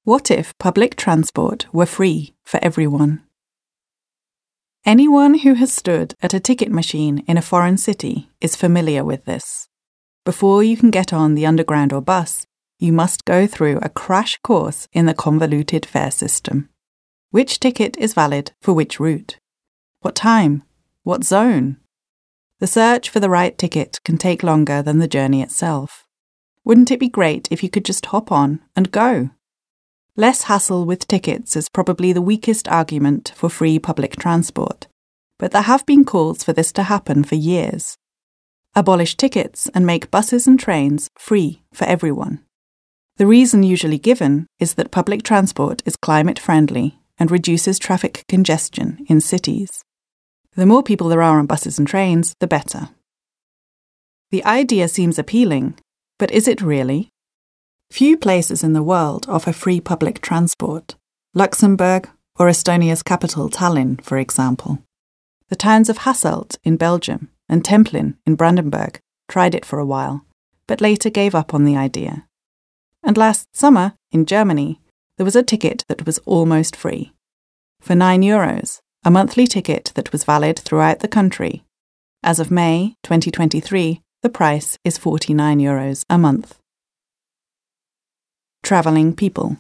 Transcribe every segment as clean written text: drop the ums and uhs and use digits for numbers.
What if public transport were free for everyone? Anyone who has stood at a ticket machine in a foreign city is familiar with this. Before you can get on the underground or bus, you must go through a crash course in the convoluted fare system. Which ticket is valid for which route? What time? What zone? The search for the right ticket can take longer than the journey itself. Wouldn't it be great if you could just hop on and go? Less hassle with tickets is probably the weakest argument for free public transport, but there have been calls for this to happen for years. Abolish tickets and make buses and trains free for everyone. The reason usually given is that public transport is climate friendly and reduces traffic congestion in cities. The more people there are on buses and trains, the better. The idea seems appealing, but is it really? Few places in the world offer free public transport. Luxembourg or Estonia's capital Tallinn, for example. The towns of Hasselt in Belgium and Templin in Brandenburg tried it for a while, but later gave up on the idea. And last summer, in Germany, there was a ticket that was almost free. For €9, a monthly ticket that was valid throughout the country. As of May 2023, the price is €49 a month. Travelling people.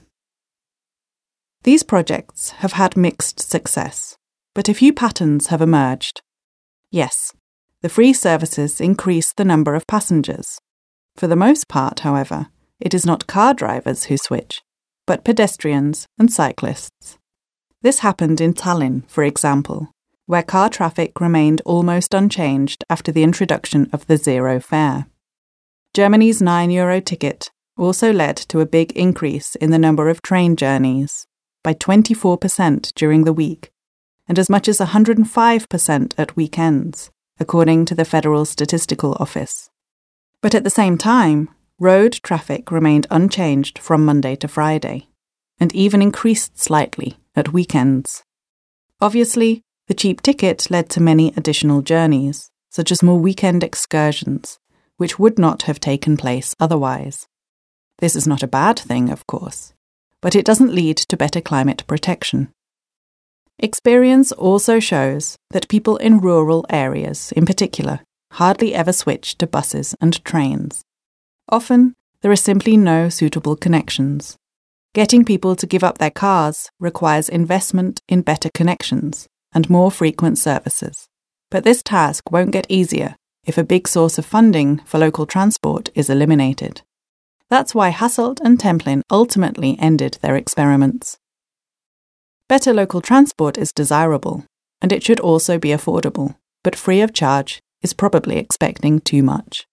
These projects have had mixed success, but a few patterns have emerged. Yes, the free services increase the number of passengers. For the most part, however, it is not car drivers who switch, but pedestrians and cyclists. This happened in Tallinn, for example, where car traffic remained almost unchanged after the introduction of the zero fare. Germany's €9 ticket also led to a big increase in the number of train journeys, by 24% during the week, and as much as 105% at weekends, according to the Federal Statistical Office. But at the same time, road traffic remained unchanged from Monday to Friday, and even increased slightly at weekends. Obviously, the cheap ticket led to many additional journeys, such as more weekend excursions, which would not have taken place otherwise. This is not a bad thing, of course, but it doesn't lead to better climate protection. Experience also shows that people in rural areas, in particular, hardly ever switch to buses and trains. Often, there are simply no suitable connections. Getting people to give up their cars requires investment in better connections and more frequent services. But this task won't get easier if a big source of funding for local transport is eliminated. That's why Hasselt and Templin ultimately ended their experiments. Better local transport is desirable, and it should also be affordable, but free of charge is probably expecting too much.